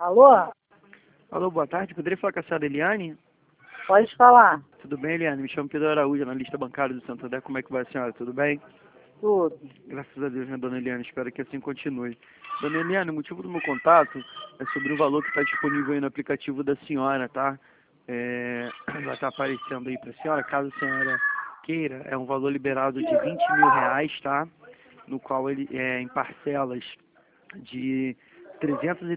Alô? Alô, boa tarde. Poderia falar com a senhora Eliane? Pode falar. Tudo bem, Eliane? Me chamo Pedro Araújo, analista bancário do Santander. Como é que vai a senhora? Tudo bem? Tudo. Graças a Deus, né, dona Eliane? Espero que assim continue. Dona Eliane, o motivo do meu contato é sobre o valor que está disponível aí no aplicativo da senhora, tá? Vai estar aparecendo aí para a senhora, caso a senhora queira. É um valor liberado de R$ 20.000, tá? No qual ele é em parcelas de R$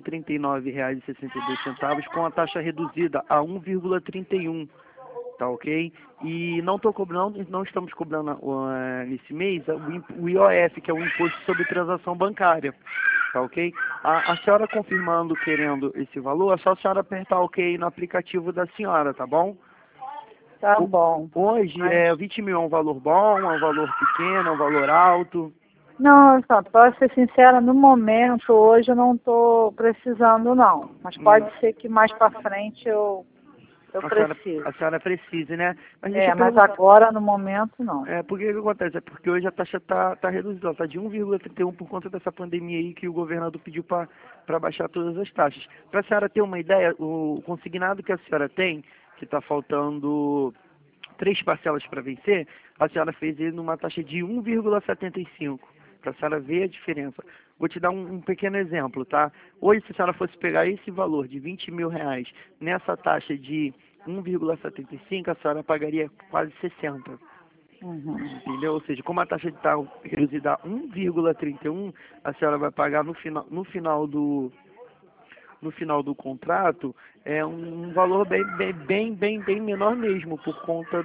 339,62 com a taxa reduzida a 1,31, tá ok? E não estamos cobrando nesse mês o IOF, que é o Imposto sobre Transação Bancária, tá ok? A senhora confirmando, querendo esse valor, é só a senhora apertar ok no aplicativo da senhora, tá bom? Tá bom. Hoje, Mas... 20 mil é um valor bom, é um valor pequeno, é um valor alto? Não, só posso ser sincera, no momento, hoje eu não estou precisando não. Mas pode ser que mais para frente eu precise. A senhora precise, né? Mas deixa eu Mas perguntar. agora, no momento, não. Por que acontece? É porque hoje a taxa tá reduzida, ela tá de 1,31 por conta dessa pandemia aí que o governador pediu para baixar todas as taxas. Para a senhora ter uma ideia, o consignado que a senhora tem, que está faltando 3 parcelas para vencer, a senhora fez ele numa taxa de 1,75, para a senhora ver a diferença. Vou te dar um pequeno exemplo, tá? Hoje, se a senhora fosse pegar esse valor de R$ 20.000 nessa taxa de 1,75, a senhora pagaria quase 60. Uhum. Entendeu? Ou seja, como a taxa está reduzida a 1,31, a senhora vai pagar no final do contrato um valor bem menor mesmo, por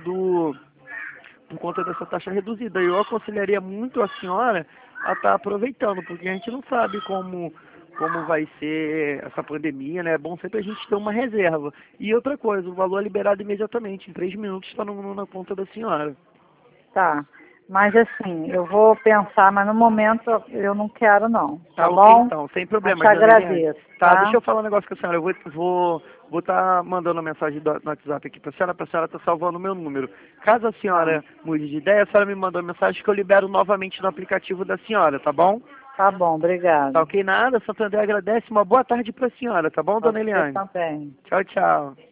conta dessa taxa reduzida. Eu aconselharia muito a senhora a estar aproveitando, porque a gente não sabe como vai ser essa pandemia, né? É bom sempre a gente ter uma reserva. E outra coisa, o valor é liberado imediatamente, em 3 minutos está na conta da senhora. Tá. Mas assim, eu vou pensar, mas no momento eu não quero não. Tá Ok, bom? então, sem problema. Mas te agradeço, Tá, tá? deixa eu falar um negócio com a senhora. Eu vou estar mandando uma mensagem no WhatsApp aqui para a senhora tá salvando o meu número. Caso a senhora mude de ideia, a senhora me manda uma mensagem que eu libero novamente no aplicativo da senhora, tá bom? Tá bom, obrigada. Tá ok, nada. Santander agradece. Uma boa tarde para a senhora, tá bom, dona Você Eliane? também. Tchau, tchau.